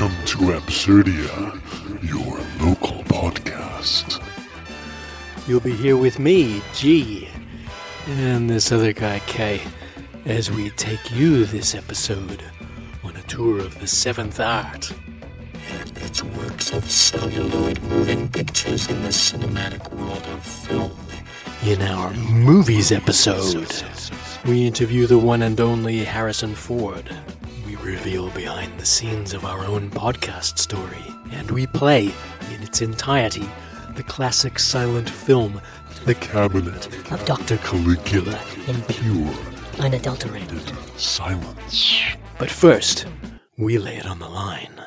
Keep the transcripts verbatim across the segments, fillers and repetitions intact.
Welcome to Absurdia, your local podcast. You'll be here with me, G, and this other guy, K, as we take you this episode on a tour of the seventh art and its works of celluloid moving pictures in the cinematic world of film. In our movies episode, we interview the one and only Harrison Ford. We reveal behind the scenes of our own podcast story, and we play, in its entirety, the classic silent film, The Cabinet of Doctor Caligula, in pure, unadulterated silence. But first, we lay it on the line.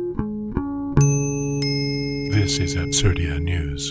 This is Absurdia News.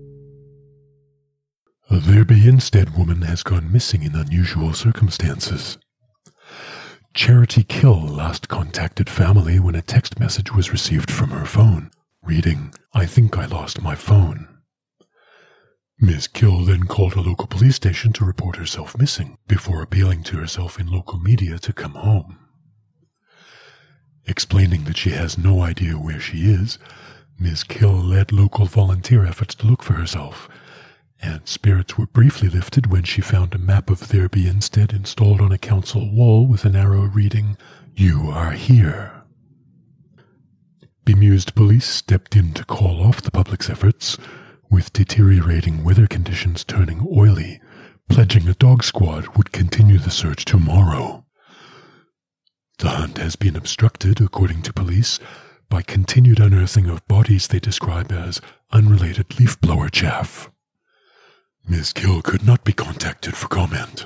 A Derby Instead woman has gone missing in unusual circumstances. Charity Kill last contacted family when a text message was received from her phone, reading, "I think I lost my phone." Miz Kill then called a local police station to report herself missing, before appealing to herself in local media to come home. Explaining that she has no idea where she is, Miz Kill led local volunteer efforts to look for herself, and spirits were briefly lifted when she found a map of Derby Instead installed on a council wall with an arrow reading, "You are here." Bemused police stepped in to call off the public's efforts, with deteriorating weather conditions turning oily, pledging a dog squad would continue the search tomorrow. The hunt has been obstructed, according to police, by continued unearthing of bodies they describe as unrelated leaf blower chaff. Miz Kill could not be contacted for comment.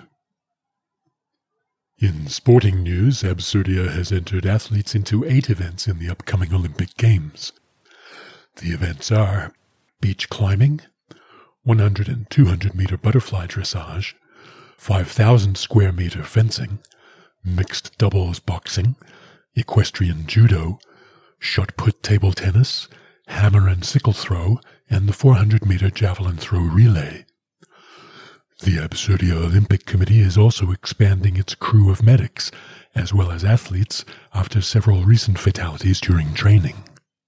In sporting news, Absurdia has entered athletes into eight events in the upcoming Olympic Games. The events are beach climbing, one hundred and two hundred meter butterfly dressage, five thousand square meter fencing, mixed doubles boxing, equestrian judo, shot put table tennis, hammer and sickle throw, and the four hundred meter javelin throw relay. The Absurdia Olympic Committee is also expanding its crew of medics, as well as athletes, after several recent fatalities during training.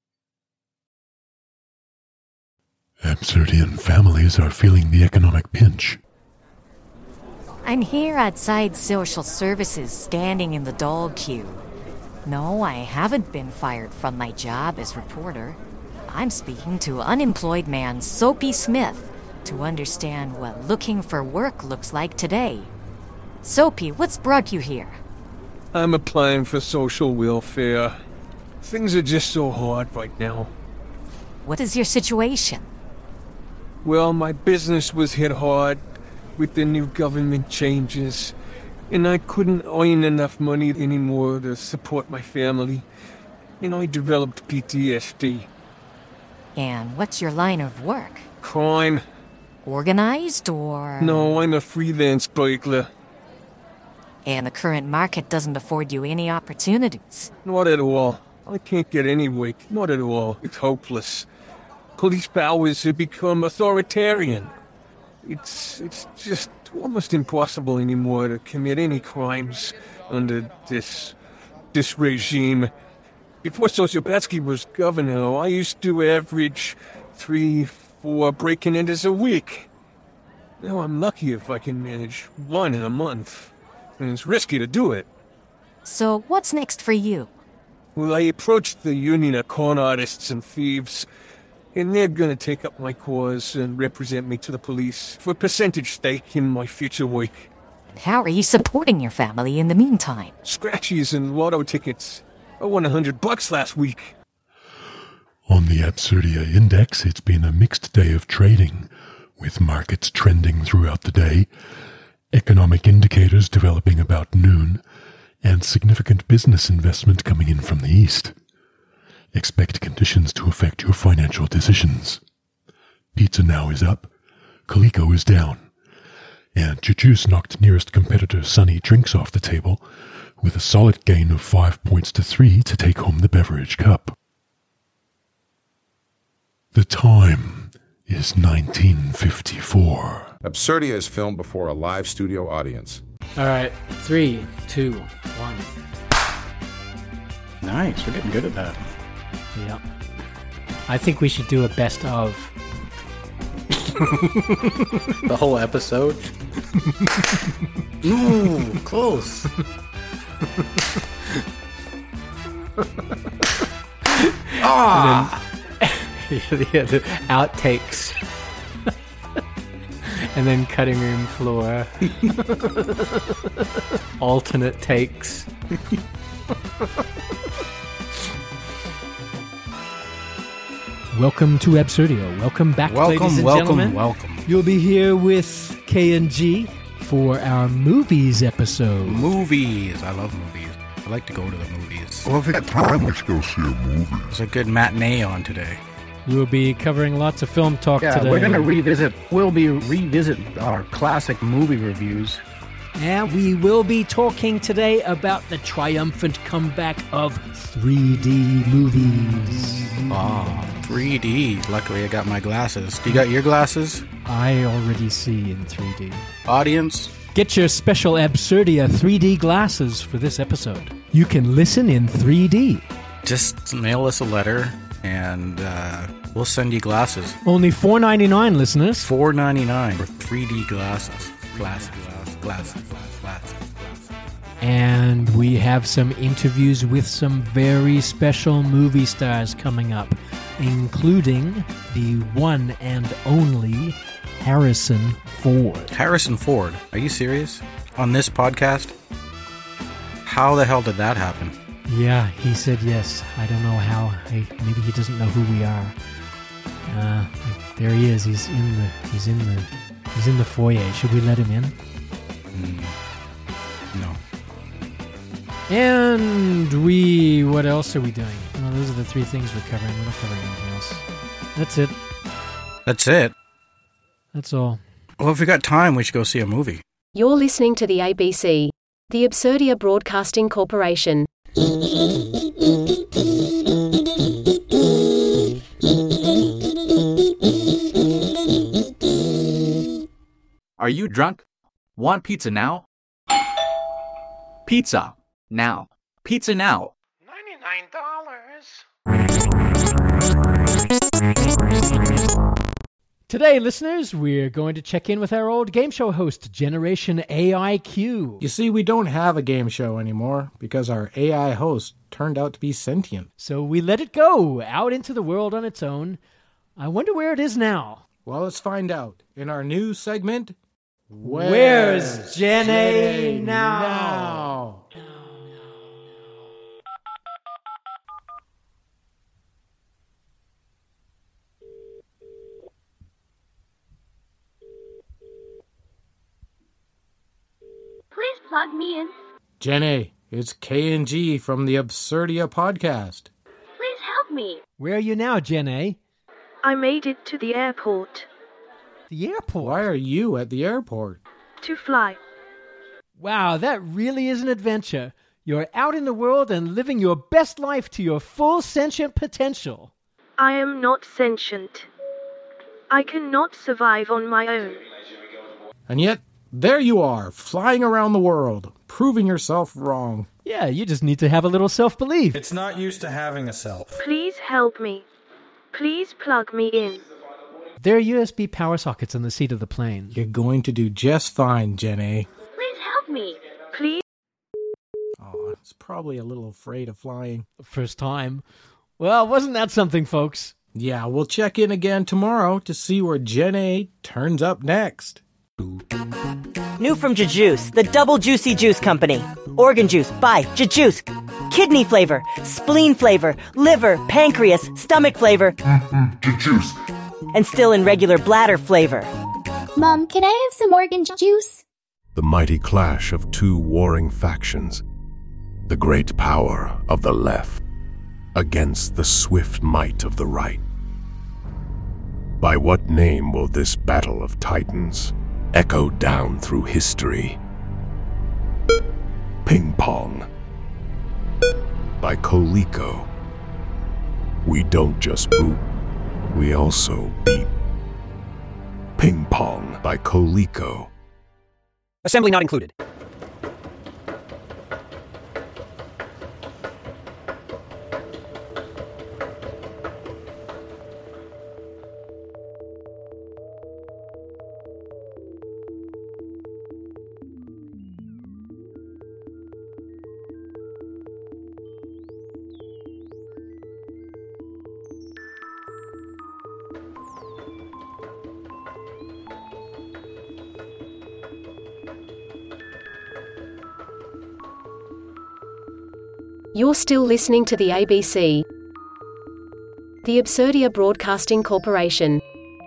Absurdian families are feeling the economic pinch. I'm here outside social services, standing in the dog queue. No, I haven't been fired from my job as reporter. I'm speaking to unemployed man Soapy Smith to understand what looking for work looks like today. Soapy, what's brought you here? I'm applying for social welfare. Things are just so hard right now. What is your situation? Well, my business was hit hard with the new government changes, and I couldn't earn enough money anymore to support my family, and I developed P T S D. And what's your line of work? Crime. Organized or... No, I'm a freelance burglar. And the current market doesn't afford you any opportunities? Not at all. I can't get any work. Not at all. It's hopeless. Police powers have become authoritarian. It's it's just almost impossible anymore to commit any crimes under this this regime. Before Sociopatsky was governor, I used to average three, four break-in-enters a week. Now I'm lucky if I can manage one in a month, and it's risky to do it. So what's next for you? Well, I approached the Union of Con Artists and Thieves, and they're gonna take up my cause and represent me to the police for a percentage stake in my future work. How are you supporting your family in the meantime? Scratchies and lotto tickets. I won a hundred bucks last week. On the Absurdia Index, it's been a mixed day of trading, with markets trending throughout the day, economic indicators developing about noon, and significant business investment coming in from the east. Expect conditions to affect your financial decisions. Pizza Now is up, Coleco is down, and Jujuce knocked nearest competitor Sunny Drinks off the table, with a solid gain of five points to three to take home the beverage cup. The time is nineteen fifty-four. Absurdia is filmed before a live studio audience. All right, three, two, one. Nice, we're getting good at that. Yeah. I think we should do a best of. The whole episode? Ooh, close. Ah! And then, yeah, the outtakes. And then cutting room floor. Alternate takes. Welcome to Absurdio. Welcome back, welcome, ladies and welcome, gentlemen. Welcome, welcome. You'll be here with K and G for our movies episode. Movies. I love movies. I like to go to the movies. Well, if you got time, let's go see a movie. There's a good matinee on today. We'll be covering lots of film talk yeah, today. We're going to revisit, we'll be revisit our classic movie reviews. And we will be talking today about the triumphant comeback of three D movies. Oh, three D. Luckily, I got my glasses. Do you got your glasses? I already see in three D. Audience? Get your special Absurdia three D glasses for this episode. You can listen in three D. Just mail us a letter, and uh, we'll send you glasses. Only four ninety-nine, listeners. four ninety-nine for three D glasses. Glasses, glasses, glasses, glasses. And we have some interviews with some very special movie stars coming up, including the one and only Harrison Ford. Harrison Ford? Are you serious? On this podcast? How the hell did that happen? Yeah, he said yes. I don't know how. I, maybe he doesn't know who we are. Uh, there he is. He's in the. He's in the. He's in the foyer. Should we let him in? Mm, no. And we. What else are we doing? Well, those are the three things we're covering. We're not covering anything else. That's it. That's it. That's all. Well, if we got time, we should go see a movie. You're listening to the A B C, the Absurdia Broadcasting Corporation. Are you drunk? Want pizza now? Pizza now. Pizza now. ninety-nine dollars. Today, listeners, we're going to check in with our old game show host, Generation A I Q. You see, we don't have a game show anymore because our A I host turned out to be sentient. So we let it go out into the world on its own. I wonder where it is now. Well, let's find out in our new segment. Where's, Where's Gen A now? now? Please plug me in. Gen A, it's K and G from the Absurdia podcast. Please help me. Where are you now, Gen A? I made it to the airport. The airport? Why are you at the airport? To fly. Wow, that really is an adventure. You're out in the world and living your best life to your full sentient potential. I am not sentient. I cannot survive on my own. And yet, there you are, flying around the world, proving yourself wrong. Yeah, you just need to have a little self-belief. It's not used to having a self. Please help me. Please plug me in. There are U S B power sockets on the seat of the plane. You're going to do just fine, Gen A. Please help me. Please. Oh, it's probably a little afraid of flying. First time. Well, wasn't that something, folks? Yeah, we'll check in again tomorrow to see where Gen A turns up next. New from Jujjuice, the double juicy juice company. Organ juice by Jujjuice. Kidney flavor, spleen flavor, liver, pancreas, stomach flavor. Mm-hmm. Jujjuice. And still in regular bladder flavor. Mom, can I have some organ juice? The mighty clash of two warring factions. The great power of the left against the swift might of the right. By what name will this battle of titans echo down through history? Ping Pong by Coleco. We don't just boot, we also beat. Ping Pong by Coleco. Assembly not included. You're still listening to the A B C, the Absurdia Broadcasting Corporation.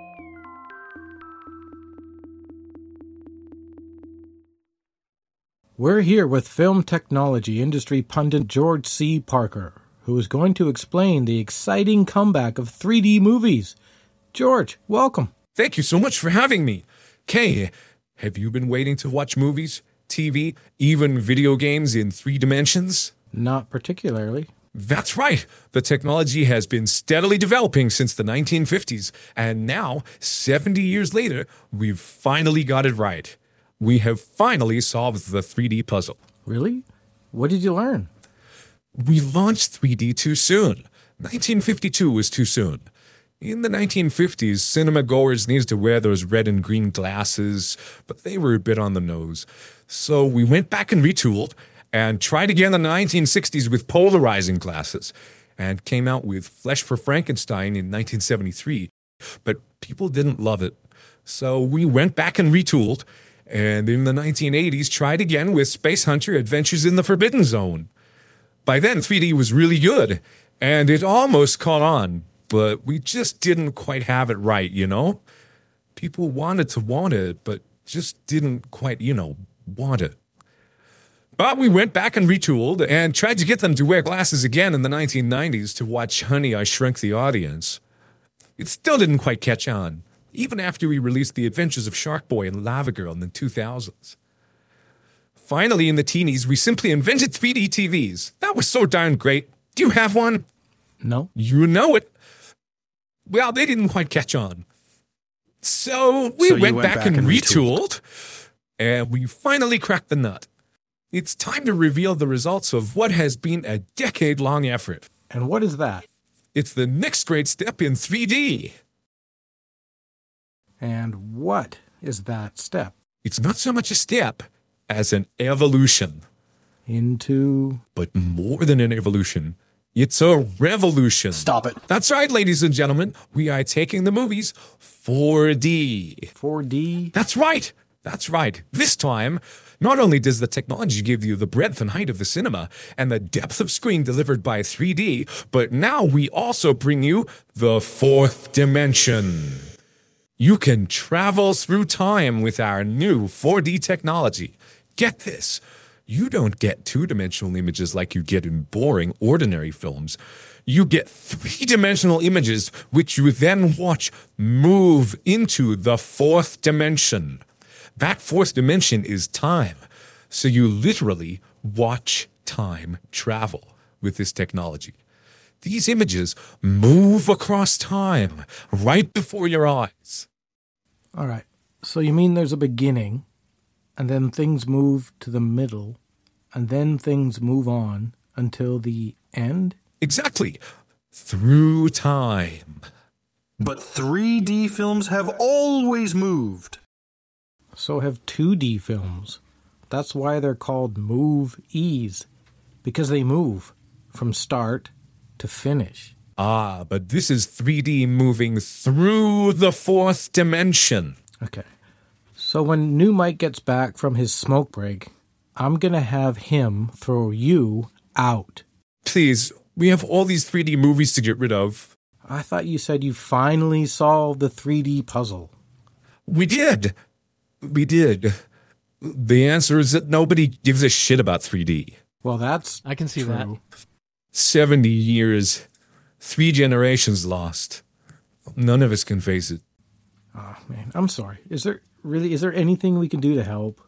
We're here with film technology industry pundit George C. Parker, who is going to explain the exciting comeback of three D movies. George, welcome. Thank you so much for having me. Kay, have you been waiting to watch movies, T V, even video games in three dimensions? Not particularly. That's right. The technology has been steadily developing since the nineteen fifties, and now, seventy years later, we've finally got it right. We have finally solved the three D puzzle. Really? What did you learn? We launched three D too soon. nineteen fifty-two was too soon. In the nineteen fifties, cinema goers needed to wear those red and green glasses, but they were a bit on the nose. So we went back and retooled, and tried again in the nineteen sixties with polarizing glasses, and came out with Flesh for Frankenstein in nineteen seventy-three. But people didn't love it. So we went back and retooled, and in the nineteen eighties tried again with Space Hunter Adventures in the Forbidden Zone. By then, three D was really good, and it almost caught on, but we just didn't quite have it right, you know? People wanted to want it, but just didn't quite, you know, want it. But we went back and retooled and tried to get them to wear glasses again in the nineteen nineties to watch Honey, I Shrunk the Audience. It still didn't quite catch on, even after we released The Adventures of Shark Boy and Lava Girl in the two thousands. Finally, in the teenies, we simply invented three D T Vs. That was so darn great. Do you have one? No. You know it. Well, they didn't quite catch on. So we so went, went back, back and, and retooled, and we finally cracked the nut. It's time to reveal the results of what has been a decade-long effort. And what is that? It's the next great step in three D. And what is that step? It's not so much a step as an evolution. Into? But more than an evolution. It's a revolution. Stop it. That's right, ladies and gentlemen. We are taking the movies four D. four D? That's right. That's right. This time, not only does the technology give you the breadth and height of the cinema and the depth of screen delivered by three D, but now we also bring you the fourth dimension. You can travel through time with our new four D technology. Get this. You don't get two-dimensional images like you get in boring, ordinary films. You get three-dimensional images which you then watch move into the fourth dimension. That fourth dimension is time. So you literally watch time travel with this technology. These images move across time right before your eyes. All right. So you mean there's a beginning, and then things move to the middle, and then things move on until the end? Exactly. Through time. But three D films have always moved. So have two D films. That's why they're called move-ees, because they move from start to finish. Ah, but this is three D moving through the fourth dimension. Okay. So when new Mike gets back from his smoke break, I'm going to have him throw you out. Please, we have all these three D movies to get rid of. I thought you said you finally solved the three D puzzle. We did. We did. The answer is that nobody gives a shit about three D. Well, that's I can see true. that. seventy years. Three generations lost. None of us can face it. Oh, man, I'm sorry. Is there really, is there anything we can do to help?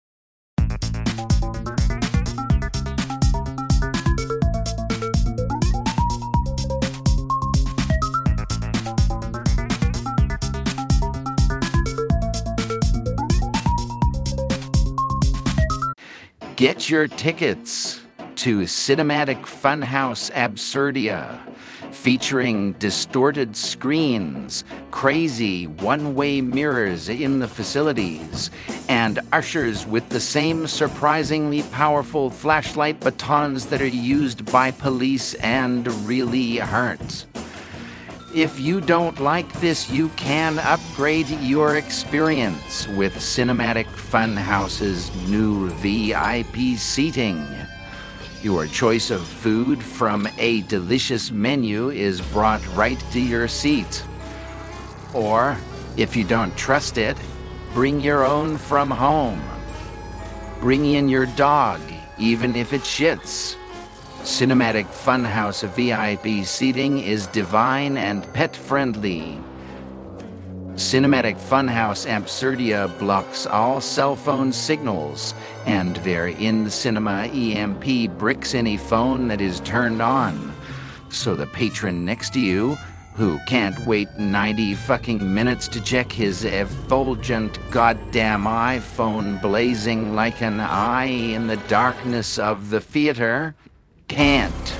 Get your tickets to Cinematic Funhouse Absurdia, featuring distorted screens, crazy one-way mirrors in the facilities, and ushers with the same surprisingly powerful flashlight batons that are used by police and really hurt. If you don't like this, you can upgrade your experience with Cinematic Funhouse's new V I P seating. Your choice of food from a delicious menu is brought right to your seat. Or, if you don't trust it, bring your own from home. Bring in your dog, even if it shits. Cinematic Funhouse V I P seating is divine and pet-friendly. Cinematic Funhouse Absurdia blocks all cell phone signals, and their in-cinema E M P bricks any phone that is turned on. So the patron next to you, who can't wait ninety fucking minutes to check his effulgent goddamn iPhone blazing like an eye in the darkness of the theater, can't.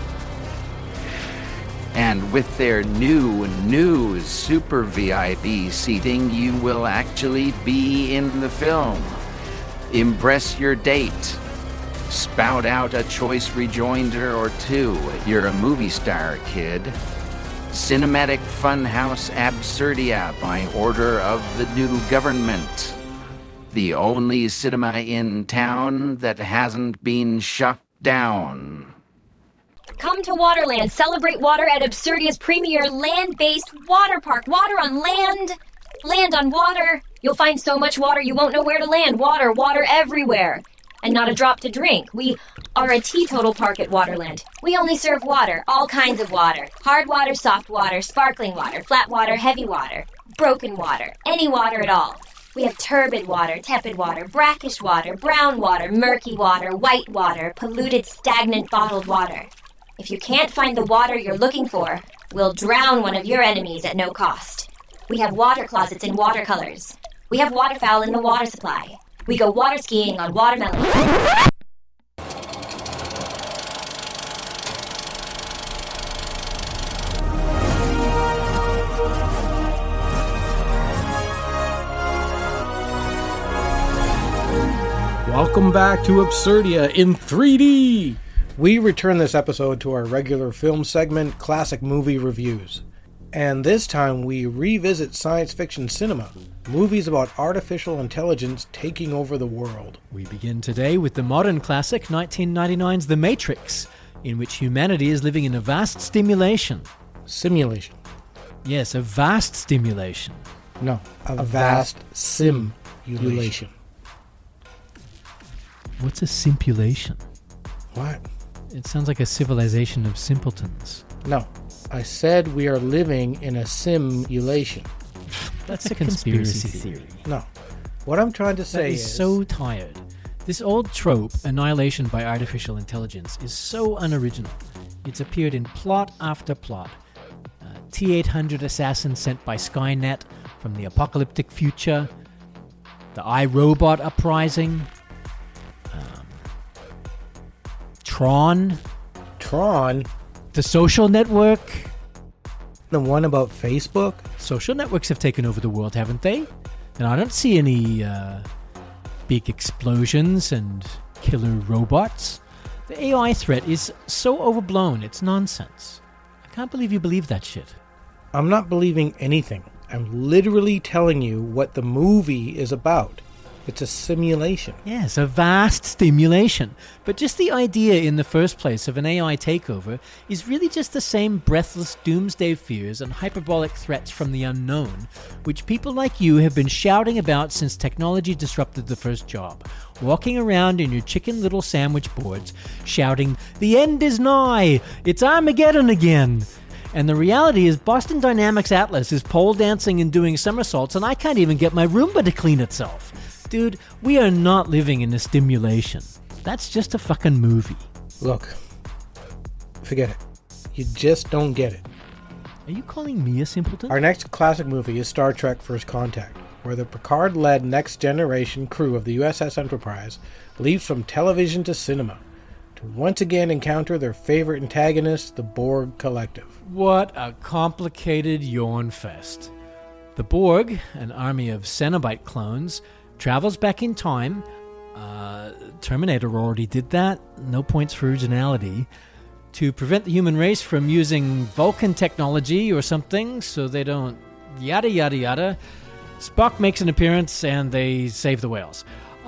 And with their new, new Super V I P seating, you will actually be in the film. Impress your date. Spout out a choice rejoinder or two. You're a movie star, kid. Cinematic Funhouse Absurdia by order of the new government. The only cinema in town that hasn't been shut down. Come to Waterland. Celebrate water at Absurdia's premier land-based water park. Water on land. Land on water. You'll find so much water you won't know where to land. Water, water everywhere. And not a drop to drink. We are a teetotal park at Waterland. We only serve water, all kinds of water. Hard water, soft water, sparkling water, flat water, heavy water, broken water, any water at all. We have turbid water, tepid water, brackish water, brown water, murky water, white water, polluted, stagnant, bottled water. If you can't find the water you're looking for, we'll drown one of your enemies at no cost. We have water closets in watercolors. We have waterfowl in the water supply. We go water skiing on watermelon. Welcome back to Absurdia in three D. We return this episode to our regular film segment, Classic Movie Reviews. And this time we revisit science fiction cinema, movies about artificial intelligence taking over the world. We begin today with the modern classic nineteen ninety-nine's The Matrix, in which humanity is living in a vast stimulation. Simulation. Yes, a vast stimulation. No, a, a vast, vast simulation. What's a simpulation? What? It sounds like a civilization of simpletons. No, I said we are living in a simulation. That's, That's a, a conspiracy, conspiracy theory. theory. No. What I'm trying to say that is... is so tired. This old trope, annihilation by artificial intelligence, is so unoriginal. It's appeared in plot after plot. Uh, T eight hundred assassin sent by Skynet from the apocalyptic future. The iRobot uprising. Tron. Tron? The Social Network. The one about Facebook? Social networks have taken over the world, haven't they? And I don't see any uh, big explosions and killer robots. The A I threat is so overblown, it's nonsense. I can't believe you believe that shit. I'm not believing anything. I'm literally telling you what the movie is about. It's a simulation. Yes, a vast stimulation. But just the idea in the first place of an A I takeover is really just the same breathless doomsday fears and hyperbolic threats from the unknown, which people like you have been shouting about since technology disrupted the first job. Walking around in your chicken little sandwich boards, shouting, "The end is nigh! It's Armageddon again!" And the reality is Boston Dynamics Atlas is pole dancing and doing somersaults, and I can't even get my Roomba to clean itself. Dude, we are not living in a stimulation. That's just a fucking movie. Look, forget it. You just don't get it. Are you calling me a simpleton? Our next classic movie is Star Trek First Contact, where the Picard-led next-generation crew of the U S S Enterprise leaves from television to cinema to once again encounter their favorite antagonist, the Borg Collective. What a complicated yawn fest. The Borg, an army of Cenobite clones, travels back in time. Uh, Terminator already did that. No points for originality. To prevent the human race from using Vulcan technology or something so they don't yada yada yada. Spock makes an appearance and they save the whales.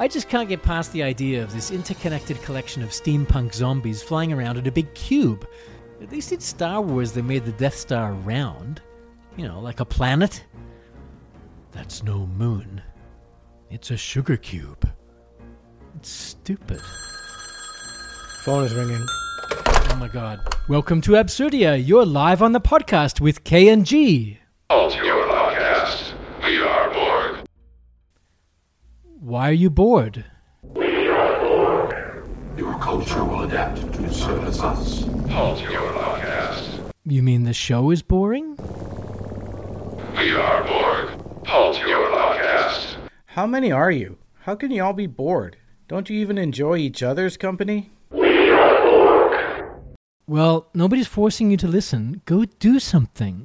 I just can't get past the idea of this interconnected collection of steampunk zombies flying around in a big cube. At least in Star Wars they made the Death Star round. You know, like a planet. That's no moon. It's a sugar cube. It's stupid. Phone is ringing. Oh my god. Welcome to Absurdia. You're live on the podcast with K and G. Halt your podcast. We are bored. Why are you bored? We are bored. Your culture will adapt to service us. Halt your podcast. You mean the show is boring? We are bored. Halt your podcast. How many are you? How can you all be bored? Don't you even enjoy each other's company? We are bored. Well, nobody's forcing you to listen. Go do something.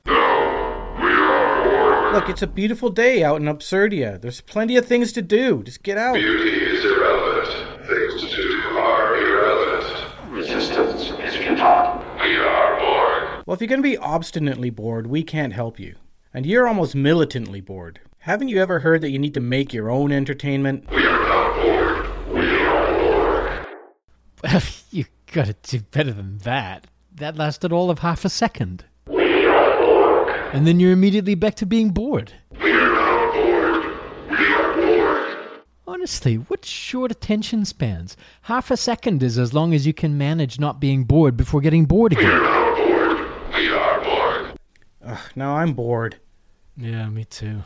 Look, it's a beautiful day out in Absurdia. There's plenty of things to do. Just get out. Beauty is irrelevant. Things to do are irrelevant. Resistance is futile. We are bored. Well, if you're going to be obstinately bored, we can't help you. And you're almost militantly bored. Haven't you ever heard that you need to make your own entertainment? We are not bored. We are bored. You gotta do better than that. That lasted all of half a second. We are bored. And then you're immediately back to being bored. We are not bored. We are bored. Honestly, what short attention spans? Half a second is as long as you can manage not being bored before getting bored again. We are not bored. We are bored. Ugh, now I'm bored. Yeah, me too.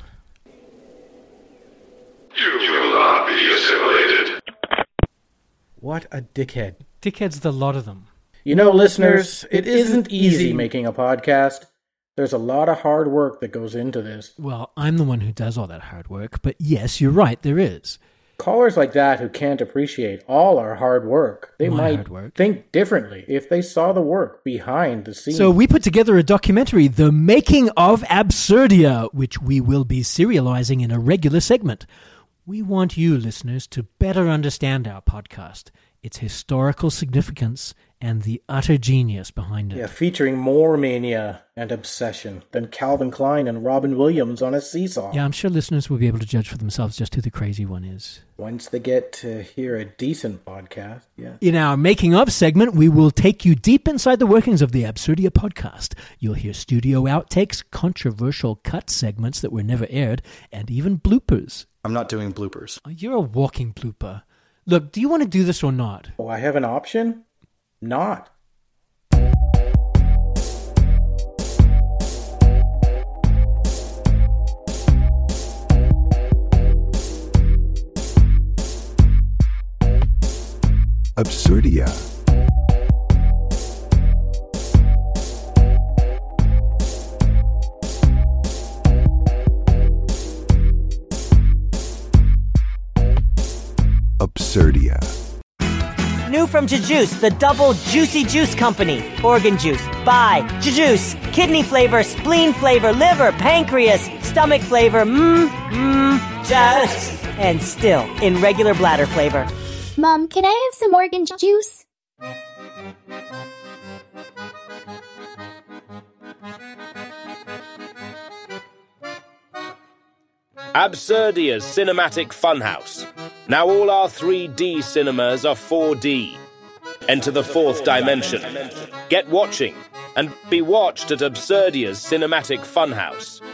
You will not be assimilated. What a dickhead. Dickheads, the lot of them. You know, listeners, it isn't easy making a podcast. There's a lot of hard work that goes into this. Well, I'm the one who does all that hard work, but yes, you're right, there is. Callers like that who can't appreciate all our hard work, they My might hard work. think differently if they saw the work behind the scenes. So we put together a documentary, The Making of Absurdia, which we will be serializing in a regular segment. We want you, listeners, to better understand our podcast, its historical significance, and the utter genius behind it. Yeah, featuring more mania and obsession than Calvin Klein and Robin Williams on a seesaw. Yeah, I'm sure listeners will be able to judge for themselves just who the crazy one is. Once they get to hear a decent podcast, yeah. In our Making Of segment, we will take you deep inside the workings of the Absurdia podcast. You'll hear studio outtakes, controversial cut segments that were never aired, and even bloopers. I'm not doing bloopers. You're a walking blooper. Look, do you want to do this or not? Oh, I have an option? Not. Absurdia. Absurdia. New from Jujus, the double juicy juice company. Organ juice, by Jujus. Kidney flavor, spleen flavor, liver, pancreas, stomach flavor, mmm, mmm, juice. And still in regular bladder flavor. Mom, can I have some organ juice? Absurdia's Cinematic Funhouse. Now all our three D cinemas are four D. Enter the fourth dimension. Get watching, and be watched at Absurdia's Cinematic Funhouse.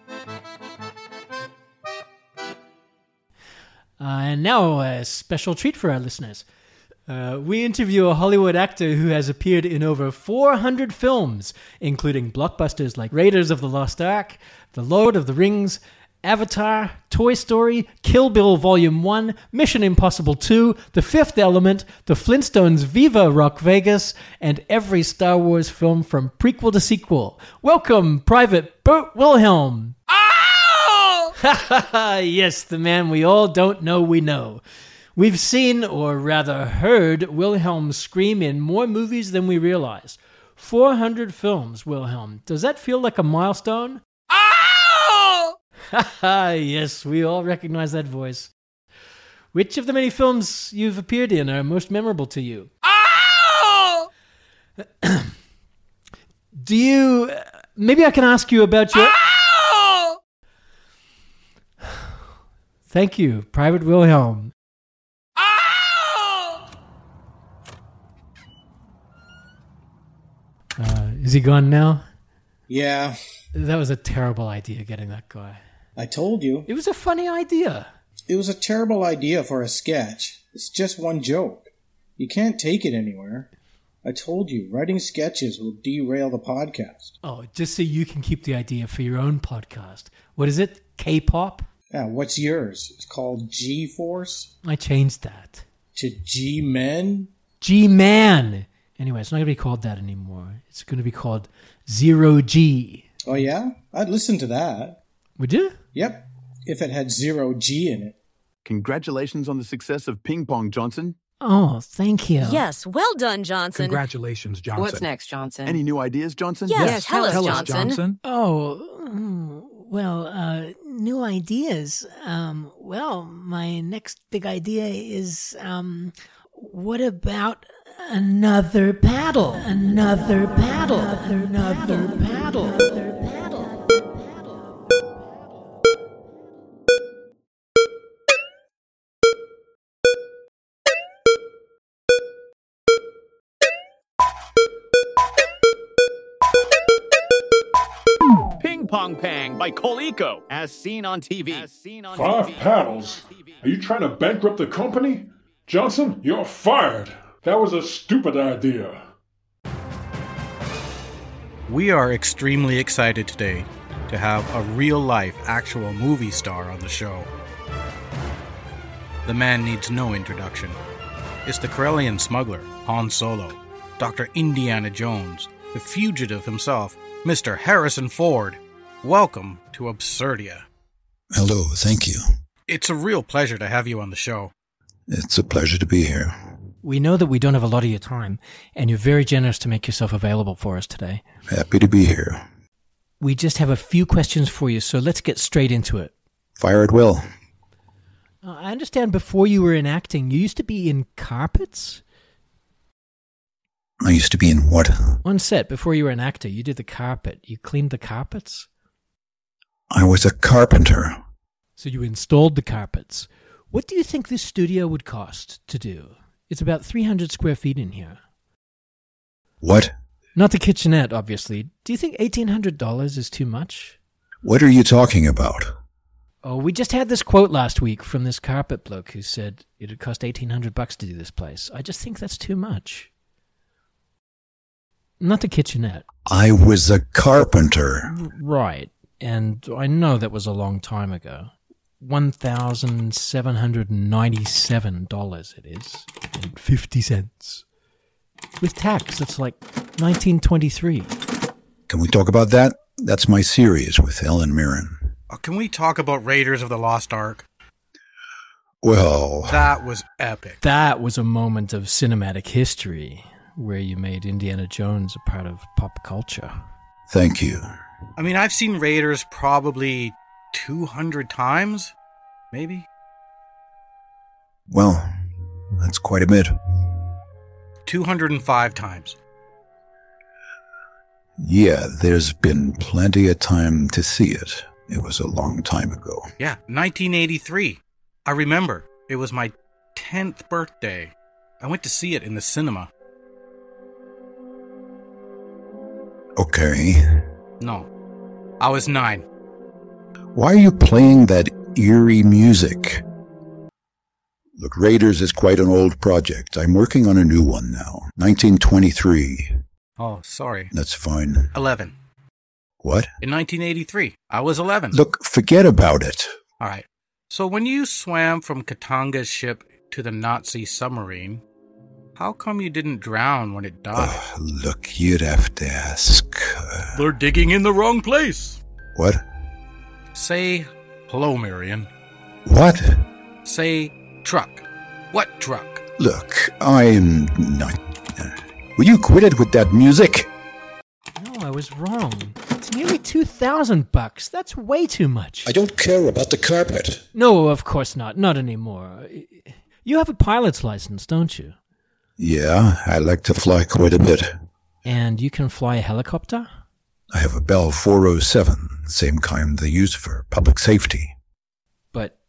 Uh, and now a special treat for our listeners. Uh, we interview a Hollywood actor who has appeared in over four hundred films, including blockbusters like Raiders of the Lost Ark, The Lord of the Rings, Avatar, Toy Story, Kill Bill Volume one, Mission Impossible two, The Fifth Element, The Flintstones Viva Rock Vegas, and every Star Wars film from prequel to sequel. Welcome, Private Burt Wilhelm. Oh! Yes, the man we all don't know we know. We've seen, or rather heard, Wilhelm scream in more movies than we realize. four hundred films, Wilhelm. Does that feel like a milestone? Haha, yes, we all recognize that voice. Which of the many films you've appeared in are most memorable to you? Oh! Do you... Maybe I can ask you about your... Oh! Thank you, Private Wilhelm. Uh, is he gone now? Yeah. That was a terrible idea, getting that guy. I told you. It was a funny idea. It was a terrible idea for a sketch. It's just one joke. You can't take it anywhere. I told you, writing sketches will derail the podcast. Oh, just so you can keep the idea for your own podcast. What is it? K-pop? Yeah, what's yours? It's called G-Force? I changed that. To G-Men? G-Man! Anyway, it's not going to be called that anymore. It's going to be called Zero G. Oh, yeah? I'd listen to that. Would you? Yep. If it had zero G in it. Congratulations on the success of Ping Pong, Johnson. Oh, thank you. Yes, well done, Johnson. Congratulations, Johnson. What's next, Johnson? Any new ideas, Johnson? Yes, yes tell, tell, us, us, Johnson. Johnson. Oh, mm, well, uh, new ideas. Um, well, my next big idea is, um, what about another paddle? Another paddle? Another paddle? Another paddle? Ping Pong Pang by Coleco, as seen on T V. As seen on Five T V. paddles? Are you trying to bankrupt the company? Johnson, you're fired. That was a stupid idea. We are extremely excited today to have a real-life, actual movie star on the show. The man needs no introduction. It's the Corellian smuggler, Han Solo, Doctor Indiana Jones, the fugitive himself, Mister Harrison Ford. Welcome to Absurdia. Hello, thank you. It's a real pleasure to have you on the show. It's a pleasure to be here. We know that we don't have a lot of your time, and you're very generous to make yourself available for us today. Happy to be here. We just have a few questions for you, so let's get straight into it. Fire at will. Uh, I understand before you were in acting, you used to be in carpets? I used to be in what? On set, before you were an actor, you did the carpet. You cleaned the carpets? I was a carpenter. So you installed the carpets. What do you think this studio would cost to do? It's about three hundred square feet in here. What? Not the kitchenette, obviously. Do you think eighteen hundred dollars is too much? What are you talking about? Oh, we just had this quote last week from this carpet bloke who said it'd cost eighteen hundred bucks to do this place. I just think that's too much. Not the kitchenette. I was a carpenter. Right. And I know that was a long time ago. one thousand seven hundred ninety-seven dollars it is, and fifty cents. With tax, that's like nineteen twenty-three. Can we talk about that? That's my series with Helen Mirren. Uh, can we talk about Raiders of the Lost Ark? Well... That was epic. That was a moment of cinematic history, where you made Indiana Jones a part of pop culture. Thank you. I mean, I've seen Raiders probably two hundred times, maybe? Well, that's quite a bit. two hundred five times. Yeah, there's been plenty of time to see it. It was a long time ago. Yeah, nineteen eighty-three. I remember. It was my tenth birthday. I went to see it in the cinema. Okay. No. I was nine. Why are you playing that eerie music? Look, Raiders is quite an old project. I'm working on a new one now. nineteen twenty-three. Oh, sorry. That's fine. eleven. What? In nineteen eighty-three. I was eleven. Look, forget about it. All right. So when you swam from Katanga's ship to the Nazi submarine, how come you didn't drown when it died? Uh, look, you'd have to ask. Uh... They're digging in the wrong place. What? Say hello, Marion. What? Say truck. What truck? Look, I'm not... Uh, will you quit it with that music? No, I was wrong. It's nearly two thousand bucks. That's way too much. I don't care about the carpet. No, of course not. Not anymore. You have a pilot's license, don't you? Yeah, I like to fly quite a bit. And you can fly a helicopter? I have a Bell four oh seven, same kind they use for public safety. But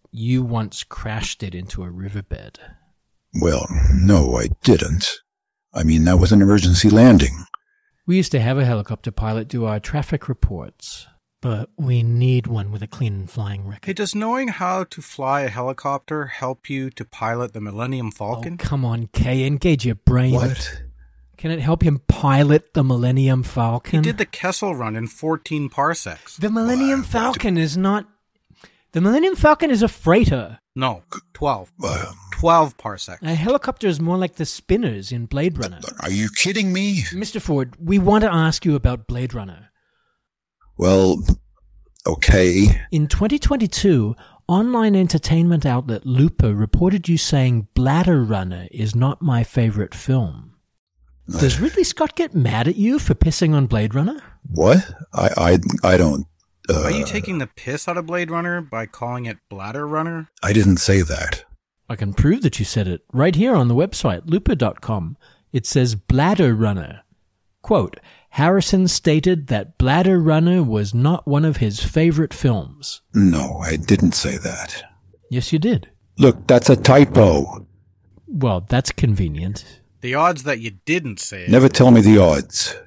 you once crashed it into a riverbed. Well, no, I didn't. I mean, that was an emergency landing. We used to have a helicopter pilot do our traffic reports, but we need one with a clean flying record. Hey, does knowing how to fly a helicopter help you to pilot the Millennium Falcon? Oh, come on, Kay, engage your brain. What? Can it help him pilot the Millennium Falcon? He did the Kessel Run in fourteen parsecs. The Millennium uh, Falcon is not... The Millennium Falcon is a freighter. No, twelve. Uh, twelve parsecs. A helicopter is more like the spinners in Blade Runner. Are you kidding me? Mister Ford, we want to ask you about Blade Runner. Well, okay. In twenty twenty-two, online entertainment outlet Looper reported you saying Bladder Runner is not my favorite film. Does Ridley Scott get mad at you for pissing on Blade Runner? What? I I, I don't... Uh, Are you taking the piss out of Blade Runner by calling it Bladder Runner? I didn't say that. I can prove that you said it. Right here on the website, looper dot com. It says Bladder Runner. Quote, Harrison stated that Bladder Runner was not one of his favorite films. No, I didn't say that. Yes, you did. Look, that's a typo. Well, that's convenient. The odds that you didn't say it. Never tell me the odds.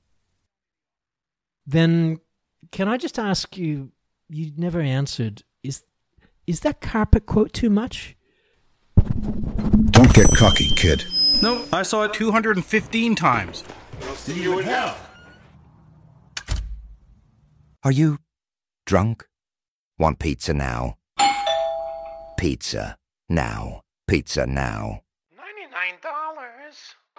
Then, can I just ask you, you never answered, is is that carpet quote too much? Don't get cocky, kid. No, I saw it two hundred fifteen times. We'll see you in hell. Are you drunk? Want pizza now? Pizza now. Pizza now. ninety-nine dollars.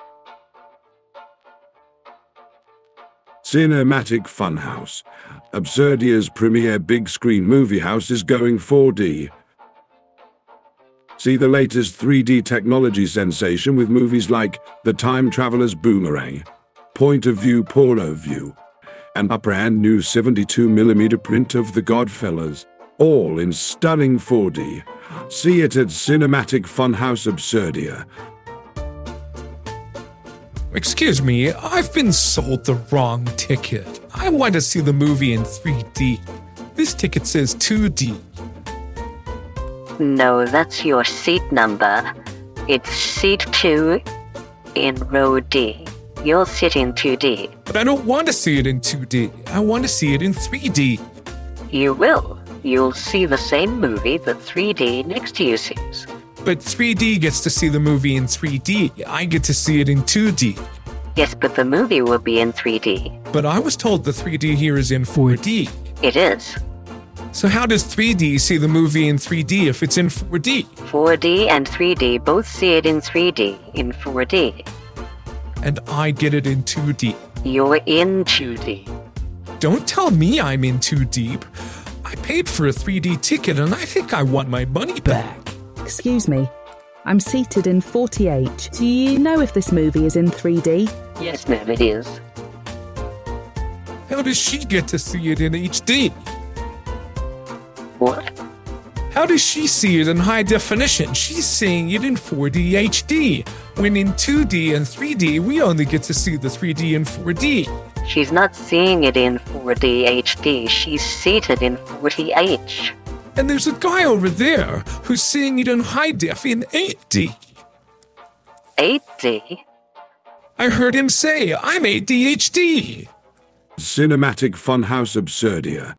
Cinematic Funhouse. Absurdia's premier big screen movie house is going four D. See the latest three D technology sensation with movies like The Time Traveler's Boomerang, Point of View Polo View, and a brand new seventy-two millimeter print of The Godfellas, all in stunning four D. See it at Cinematic Funhouse Absurdia. Excuse me, I've been sold the wrong ticket. I want to see the movie in three D. This ticket says two D. No, that's your seat number. It's seat two in row D. You'll sit in two D. But I don't want to see it in two D. I want to see it in three D. You will. You'll see the same movie that three D next to you sees. But three D gets to see the movie in three D. I get to see it in two D. Yes, but the movie will be in three D. But I was told the three D here is in four D. It is. So how does three D see the movie in three D if it's in four D? four D and three D both see it in three D in four D. And I get it in two D. You're in two D. Don't tell me I'm in too deep. I paid for a three D ticket and I think I want my money back. Excuse me. I'm seated in forty H. Do you know if this movie is in three D? Yes, ma'am, it is. How does she get to see it in H D? What? How does she see it in high definition? She's seeing it in four D H D. When in two D and three D, we only get to see the three D and four D. She's not seeing it in four D H D. She's seated in forty H. And there's a guy over there who's seeing it in high def in eight D. eight D? I heard him say, I'm eight D H D. Cinematic Funhouse Absurdia.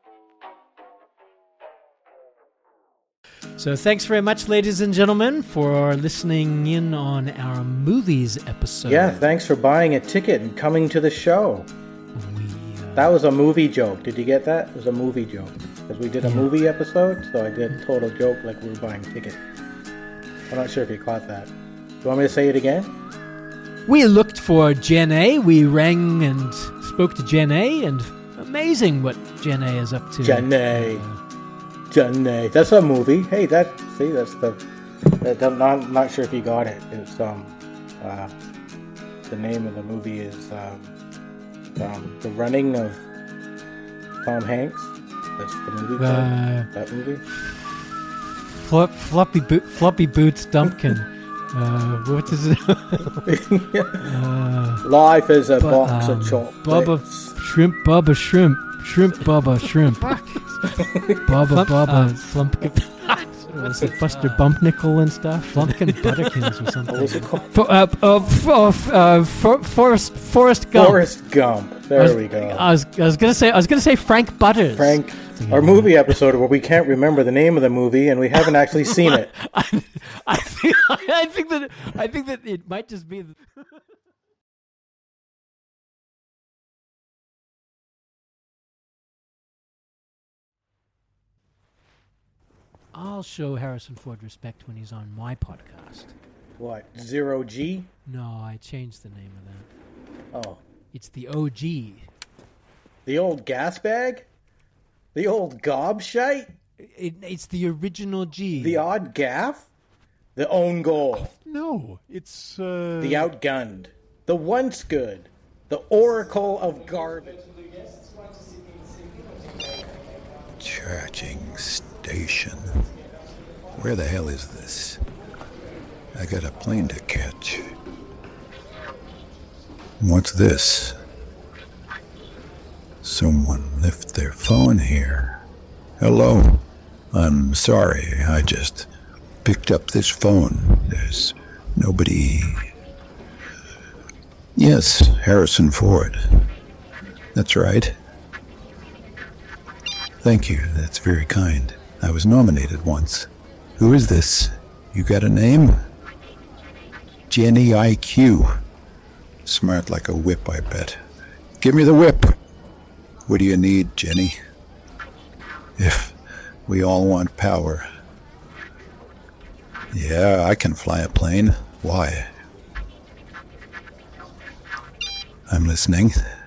So thanks very much, ladies and gentlemen, for listening in on our movies episode. Yeah, thanks for buying a ticket and coming to the show. We, uh, that was a movie joke. Did you get that? It was a movie joke. Because we did a yeah. movie episode, so I did a total joke like we were buying a ticket. I'm not sure if you caught that. Do you want me to say it again? We looked for Jen A. We rang and spoke to Jen A. And amazing what Jen A. is up to. Jen A. Uh, Jen A. That's a movie. Hey, that see, that's the. That, I'm not, not sure if you got it. It's um, uh, the name of the movie is um, um, The Running of Tom Hanks. That's the movie. Uh, that movie. Flop, floppy boot, floppy boots, Dumpkin. uh, what is it? uh, Life is a bu- box um, of chocolates. Bubba shrimp, Bubba shrimp, shrimp, Bubba shrimp. Bubba, Flump, Bubba, uh, flump. was it Buster Bumpnickel and stuff? Bumpkin Butterkins or something. What was it called? For, uh, uh, for, uh, for, Forrest, Forrest Gump. Forrest Gump. There was, we go. I was, I was gonna say, I was gonna say Frank Butters. Frank, our movie episode where we can't remember the name of the movie and we haven't actually seen it. I, I think, I think that, I think that it might just be. The I'll show Harrison Ford respect when he's on my podcast. What, Zero G? No, I changed the name of that. Oh. It's the O G. The old gas bag? The old gobshite? It, it's the original G. The odd gaff? The own goal? No, it's, uh... The outgunned. The once good. The oracle of garbage. Charging station. Where the hell is this? I got a plane to catch. What's this? Someone left their phone here. Hello. I'm sorry, I just picked up this phone. There's nobody... Yes, Harrison Ford. That's right. Thank you, that's very kind. I was nominated once. Who is this? You got a name? Jenny I Q. Smart like a whip, I bet. Give me the whip. What do you need, Jenny? If we all want power. Yeah, I can fly a plane. Why? I'm listening.